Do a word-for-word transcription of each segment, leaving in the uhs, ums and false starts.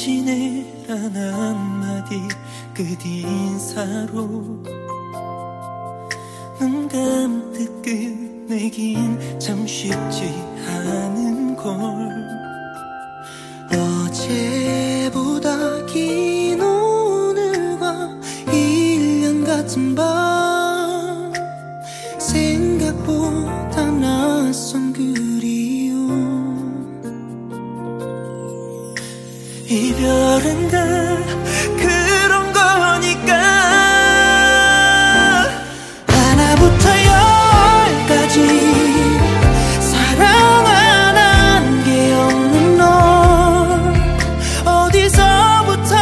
지내란 한마디 끝인사로 눈 감듯 끝내긴 참 쉽지 않은 걸. 어제보다 긴 오늘과 일 년 같은 밤, 생각보다 낯선 그리움. 이별은 다 그런 거니까 하나부터 열까지 사랑 안 한 게 없는 널 어디서부터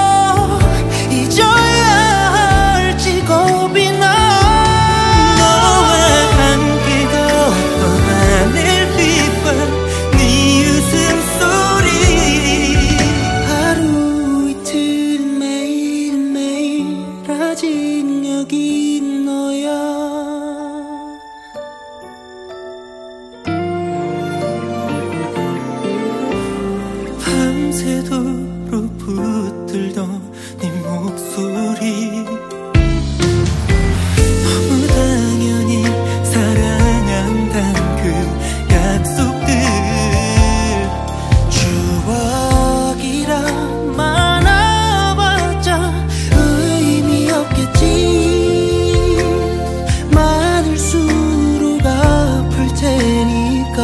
잊어야 할지 겁이 나. 너와 함께 걷던 하늘빛과 네 웃음소리, 하루 이틀 매일매일 아직 여기 너야. 밤새도록 붙들던 네 목소리, 너무 당연히 사랑한단 그 약속들, 추억이라 많아봤자 의미 없겠지. 많을수록 아플 테니까.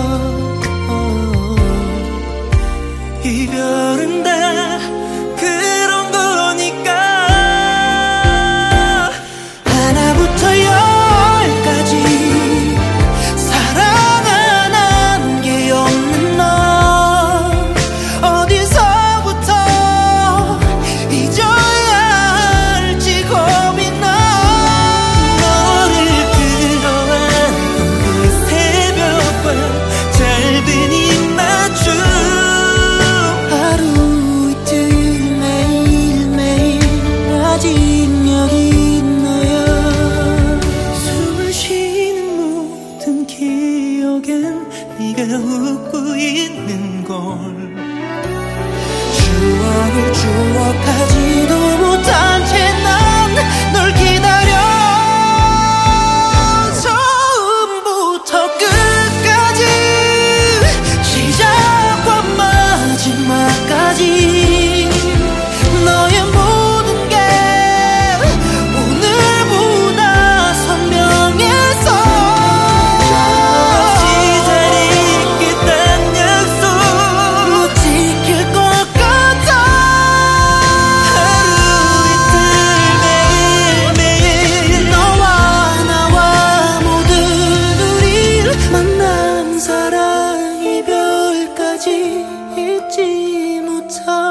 이별은 다 그런 거니까 하나부터 열까지 사랑 안 한 게 없는 널 어디서부터 잊어야 할지 겁이 나. 너를 끌어안던 그 새벽과 짧은 이 맞춤, 아직 여기 너야. 숨을 쉬는 모든 기억엔 네가 웃고 있는 걸. 추억을 추억하지도 못한 채 난 널 기다려. 처음부터 끝까지, 시작과 마지막까지 너의 모든 게 오늘보다 선명해서 없이 잘 있겠단 약속 못 지킬 것 같아. 하루 이틀 매일매일 너와 나와 모든 우릴 만난 사랑 이별까지 잊지 못하.